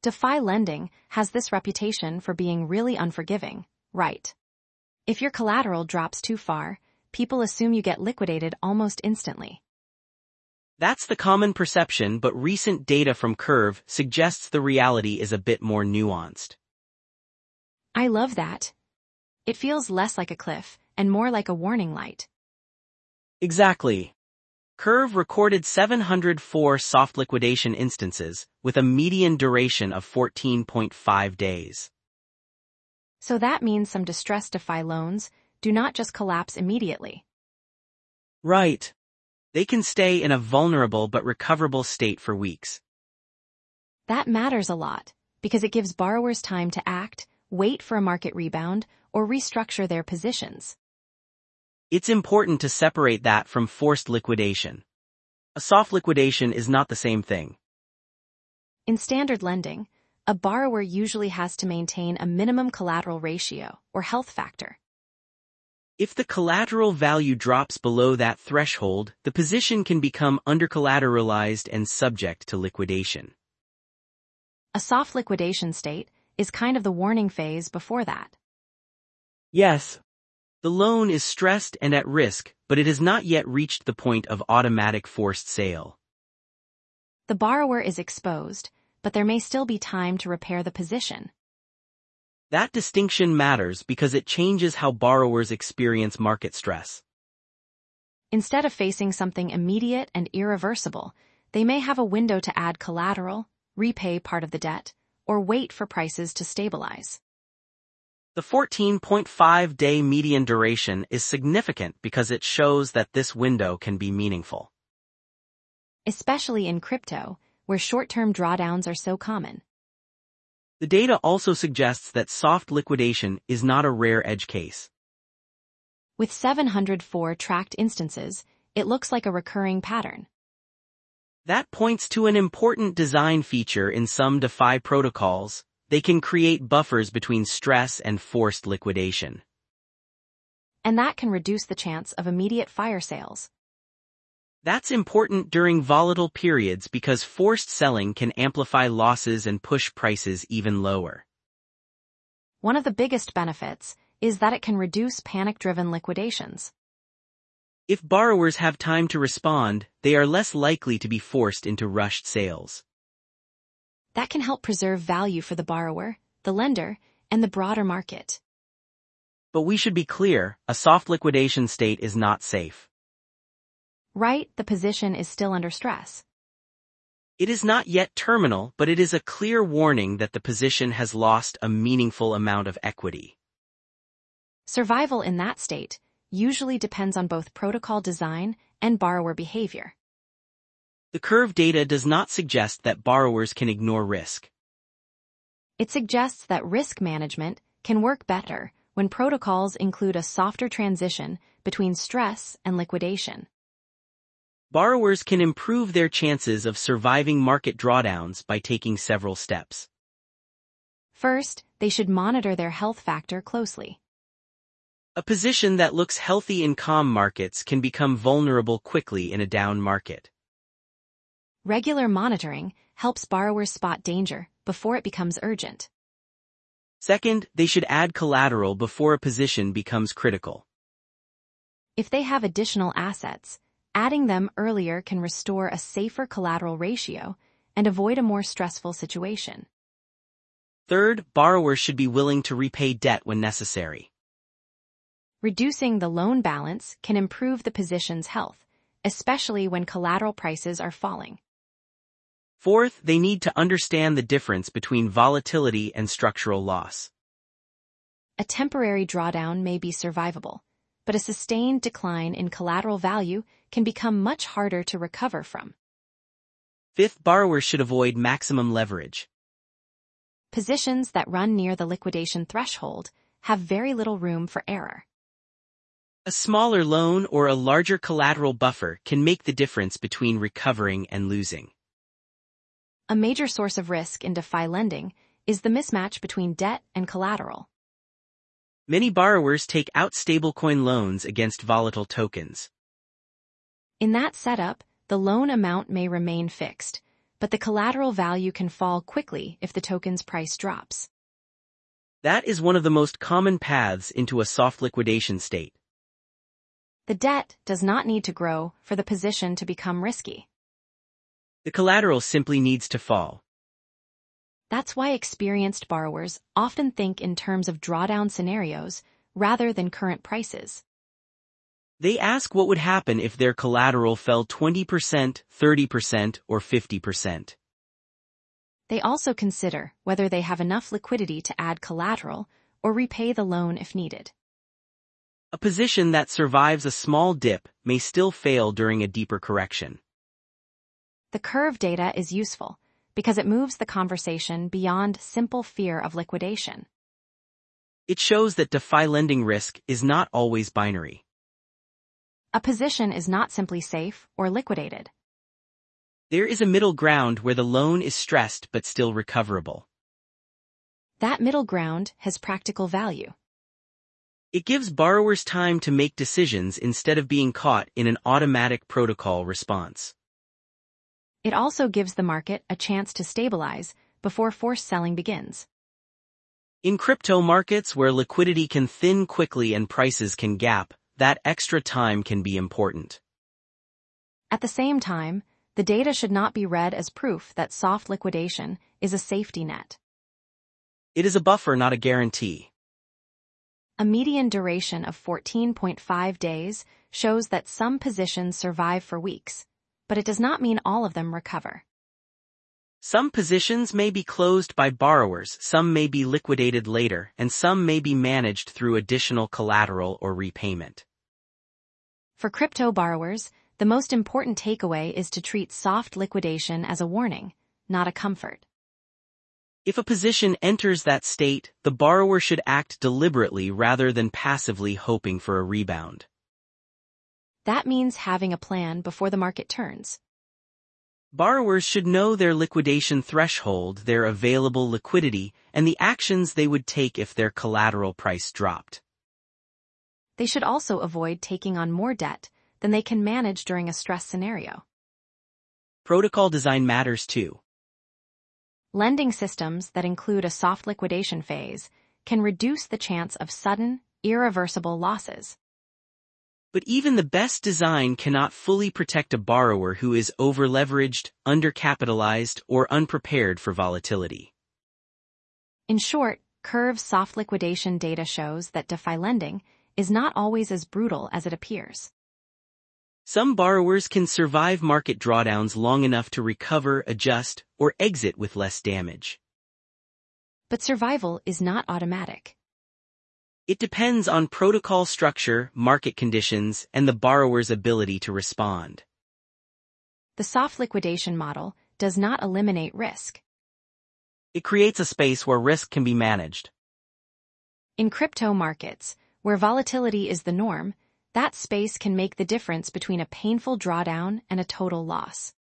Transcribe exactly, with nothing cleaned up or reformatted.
DeFi lending has this reputation for being really unforgiving, right? If your collateral drops too far, people assume you get liquidated almost instantly. That's the common perception, but recent data from Curve suggests the reality is a bit more nuanced. I love that. It feels less like a cliff and more like a warning light. Exactly. Curve recorded seven hundred four soft liquidation instances, with a median duration of fourteen point five days. So that means some distressed DeFi loans do not just collapse immediately. Right. They can stay in a vulnerable but recoverable state for weeks. That matters a lot, because it gives borrowers time to act, wait for a market rebound, or restructure their positions. It's important to separate that from forced liquidation. A soft liquidation is not the same thing. In standard lending, a borrower usually has to maintain a minimum collateral ratio, or health factor. If the collateral value drops below that threshold, the position can become undercollateralized and subject to liquidation. A soft liquidation state is kind of the warning phase before that. Yes. The loan is stressed and at risk, but it has not yet reached the point of automatic forced sale. The borrower is exposed, but there may still be time to repair the position. That distinction matters because it changes how borrowers experience market stress. Instead of facing something immediate and irreversible, they may have a window to add collateral, repay part of the debt, or wait for prices to stabilize. The fourteen point five day median duration is significant because it shows that this window can be meaningful. Especially in crypto, where short-term drawdowns are so common. The data also suggests that soft liquidation is not a rare edge case. With seven hundred four tracked instances, it looks like a recurring pattern. That points to an important design feature in some DeFi protocols. They can create buffers between stress and forced liquidation. And that can reduce the chance of immediate fire sales. That's important during volatile periods because forced selling can amplify losses and push prices even lower. One of the biggest benefits is that it can reduce panic-driven liquidations. If borrowers have time to respond, they are less likely to be forced into rushed sales. That can help preserve value for the borrower, the lender, and the broader market. But we should be clear, a soft liquidation state is not safe. Right, the position is still under stress. It is not yet terminal, but it is a clear warning that the position has lost a meaningful amount of equity. Survival in that state usually depends on both protocol design and borrower behavior. The Curve data does not suggest that borrowers can ignore risk. It suggests that risk management can work better when protocols include a softer transition between stress and liquidation. Borrowers can improve their chances of surviving market drawdowns by taking several steps. First, they should monitor their health factor closely. A position that looks healthy in calm markets can become vulnerable quickly in a down market. Regular monitoring helps borrowers spot danger before it becomes urgent. Second, they should add collateral before a position becomes critical. If they have additional assets, adding them earlier can restore a safer collateral ratio and avoid a more stressful situation. Third, borrowers should be willing to repay debt when necessary. Reducing the loan balance can improve the position's health, especially when collateral prices are falling. Fourth, they need to understand the difference between volatility and structural loss. A temporary drawdown may be survivable, but a sustained decline in collateral value can become much harder to recover from. Fifth, borrowers should avoid maximum leverage. Positions that run near the liquidation threshold have very little room for error. A smaller loan or a larger collateral buffer can make the difference between recovering and losing. A major source of risk in DeFi lending is the mismatch between debt and collateral. Many borrowers take out stablecoin loans against volatile tokens. In that setup, the loan amount may remain fixed, but the collateral value can fall quickly if the token's price drops. That is one of the most common paths into a soft liquidation state. The debt does not need to grow for the position to become risky. The collateral simply needs to fall. That's why experienced borrowers often think in terms of drawdown scenarios rather than current prices. They ask what would happen if their collateral fell twenty percent, thirty percent, or fifty percent. They also consider whether they have enough liquidity to add collateral or repay the loan if needed. A position that survives a small dip may still fail during a deeper correction. The curve data is useful because it moves the conversation beyond simple fear of liquidation. It shows that DeFi lending risk is not always binary. A position is not simply safe or liquidated. There is a middle ground where the loan is stressed but still recoverable. That middle ground has practical value. It gives borrowers time to make decisions instead of being caught in an automatic protocol response. It also gives the market a chance to stabilize before forced selling begins. In crypto markets where liquidity can thin quickly and prices can gap, that extra time can be important. At the same time, the data should not be read as proof that soft liquidation is a safety net. It is a buffer, not a guarantee. A median duration of fourteen point five days shows that some positions survive for weeks, but it does not mean all of them recover. Some positions may be closed by borrowers, some may be liquidated later, and some may be managed through additional collateral or repayment. For crypto borrowers, the most important takeaway is to treat soft liquidation as a warning, not a comfort. If a position enters that state, the borrower should act deliberately rather than passively hoping for a rebound. That means having a plan before the market turns. Borrowers should know their liquidation threshold, their available liquidity, and the actions they would take if their collateral price dropped. They should also avoid taking on more debt than they can manage during a stress scenario. Protocol design matters too. Lending systems that include a soft liquidation phase can reduce the chance of sudden, irreversible losses. But even the best design cannot fully protect a borrower who is overleveraged, undercapitalized, or unprepared for volatility. In short, Curve's soft liquidation data shows that DeFi lending is not always as brutal as it appears. Some borrowers can survive market drawdowns long enough to recover, adjust, or exit with less damage. But survival is not automatic. It depends on protocol structure, market conditions, and the borrower's ability to respond. The soft liquidation model does not eliminate risk. It creates a space where risk can be managed. In crypto markets, where volatility is the norm, that space can make the difference between a painful drawdown and a total loss.